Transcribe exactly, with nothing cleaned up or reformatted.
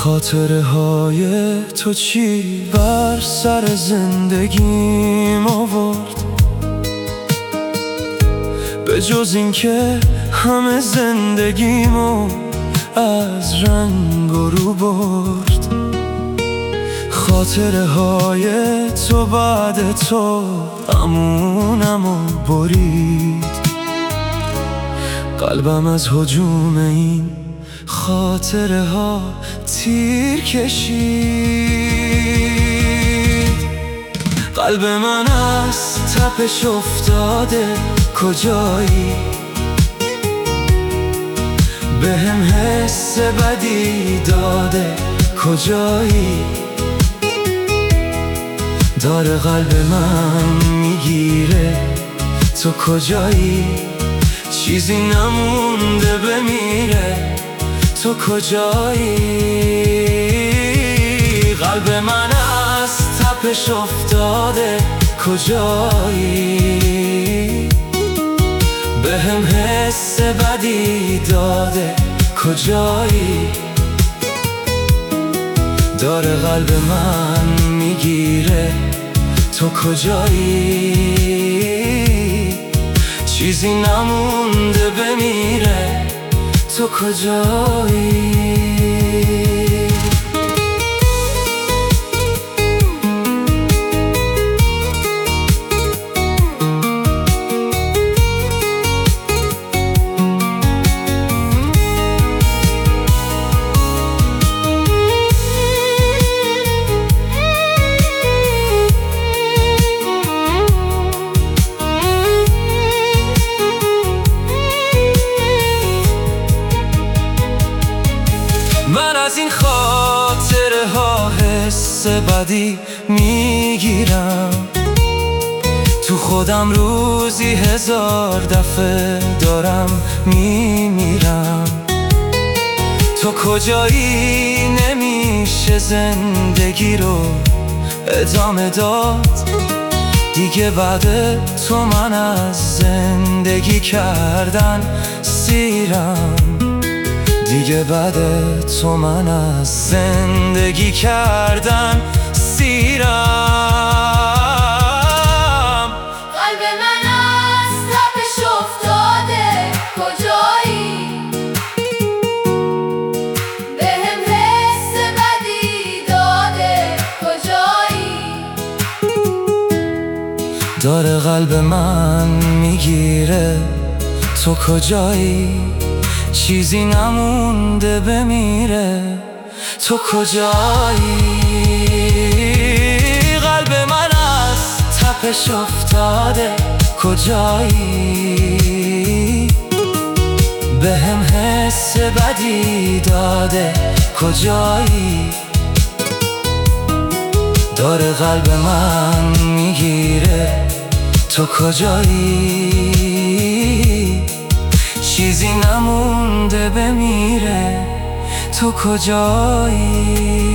خاطره های تو چی بر سر زندگیم آورد، به جز این که همه زندگیمو از رنگ و رو برد. خاطره های تو بعد تو امونمو برید، قلبم از هجوم این خاطره ها تیر کشید. قلب من از تپش افتاده، کجایی؟ بهم حس بدی داده، کجایی؟ داره قلب من میگیره، تو کجایی؟ چیزی نمونده بمیره، تو کجایی؟ قلب من از تپش افتاده، کجایی؟ بهم حس بدی داده، کجایی؟ داره قلب من میگیره، تو کجایی؟ چیزی نمونده بمیره، تو کجایی؟ من از این خاطره ها حس بدی میگیرم، تو خودم روزی هزار دفعه دارم میمیرم. تو کجایی؟ نمیشه زندگی رو ادامه داد دیگه، بعد تو من از زندگی کردن سیرم. دیگه بعد تو من از زندگی کردن سیرم. قلب من از تپش افتاده، کجایی؟ بهم حس بدی داده، کجایی؟ داره قلب من میگیره، تو کجایی؟ چیزی نمونده بمیره، تو کجایی؟ قلب من از تپش افتاده، کجایی؟ بهم حس بدی داده، کجایی؟ داره قلب من میگیره، تو کجایی؟ چیزی نمونده بمیره، تو کجایی؟